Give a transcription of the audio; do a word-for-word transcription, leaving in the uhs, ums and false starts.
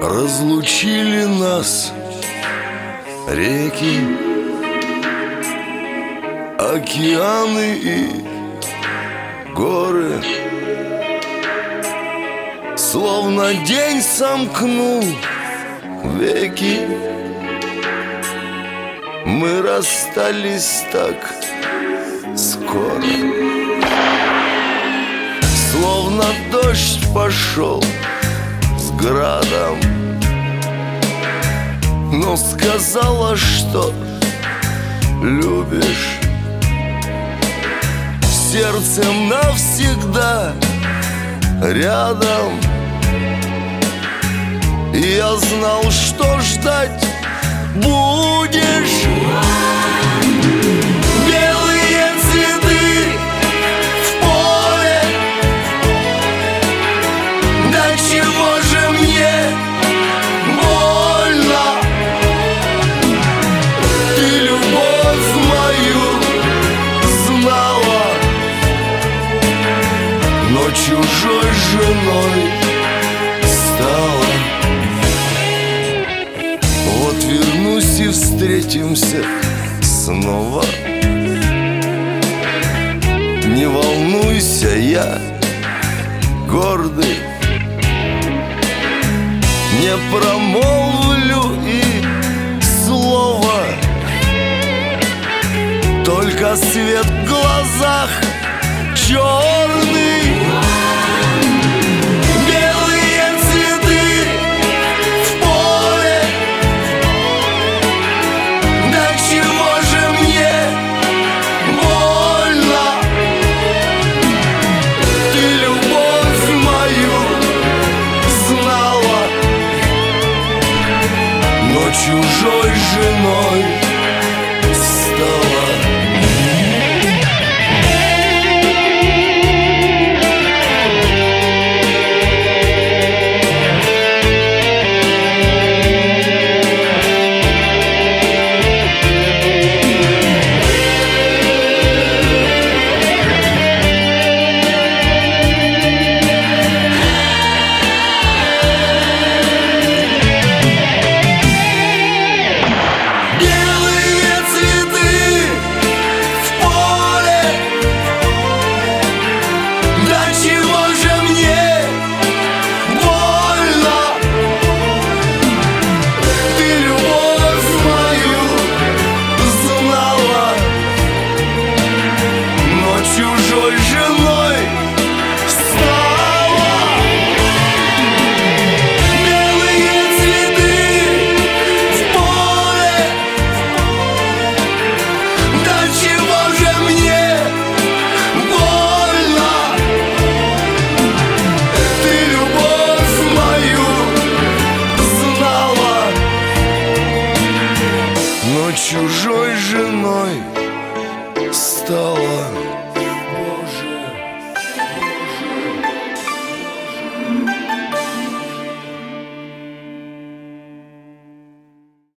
Разлучили нас реки, океаны и горы. Словно день сомкнул веки, мы расстались так скоро. Словно дождь пошел с градом, но сказала, что любишь. Сердцем навсегда рядом. И я знал, что ждать будешь. Белые цветы в поле. Да чего же мне больно? Ты любовь мою знала, но чужой женой стала. Вот вернусь и встретимся снова. Не волнуйся, я гордый, не промолвлю и слова. Только свет в глазах черный. Чужой женой стала. Чужой женой стала. Белые цветы в поле. Да чего же мне больно? Ты любовь мою знала, но чужой женой стала.